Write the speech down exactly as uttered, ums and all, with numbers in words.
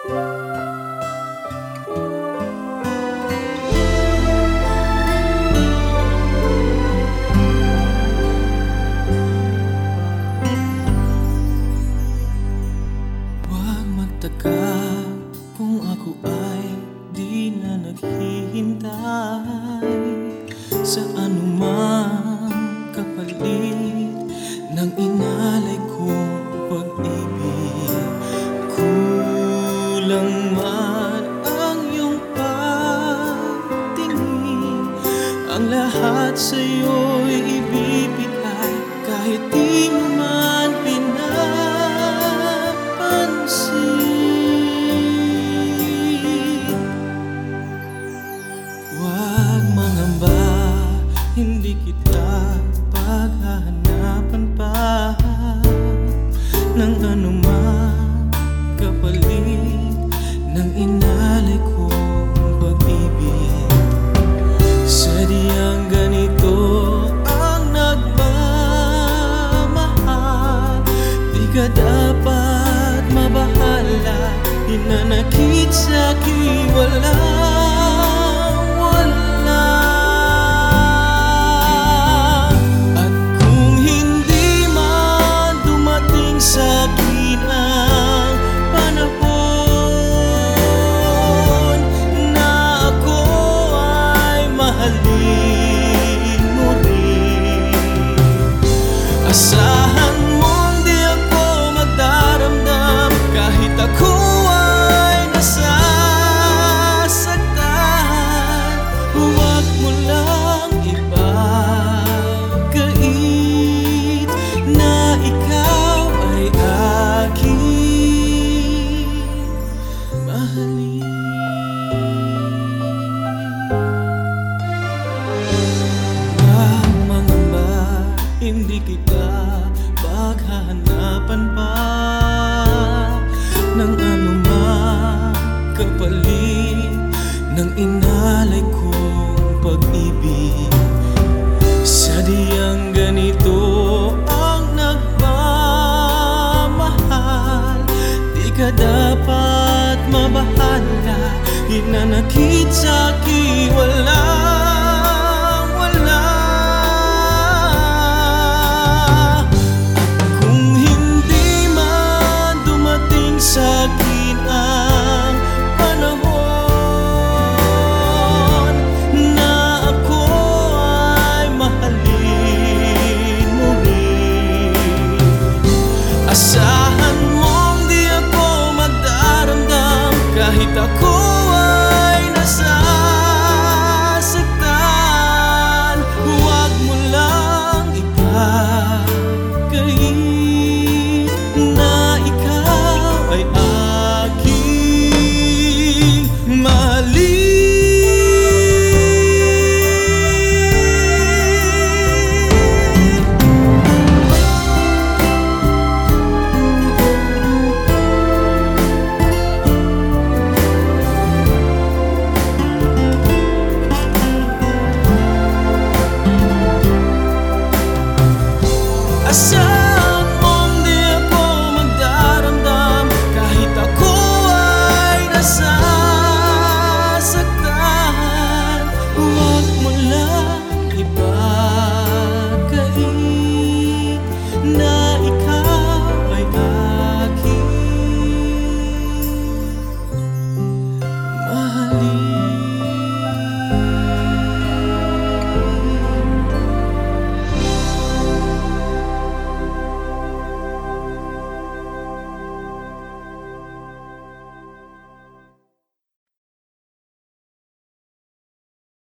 Huwag magtaka kung ako ay di na naghihintay sa anumang kapalit ng inalay kong pag-ibig. Kulang man ang iyong pagtingin, ang lahat sa'yo'y ibibigay kahit di mo man pinapansin. Huwag mangamba, hindi kita paghahanapan pa ng anumang kapalit ng inalay kong pag-ibig. Sadyang ganito ang nagmamahal, di ka dapat mabahala, hinanakit sa'kin wala. Asahan mong di ako magdaramdam kahit ako ay nasasaktan. Huwag mo lang ipagkait na ikaw ay aking mahalin. Huwag mangamba, hindi kita paghahanapan pa ng anumang kapalit ng inalay kong pag-ibig. Sadyang ganito ang nagmamahal, di ka dapat mabahala, hinanakit sa'kin wala. Sa'kin ang panahon na ako ay mahalin muli. Asahan mong di ako magdaramdam kahit ako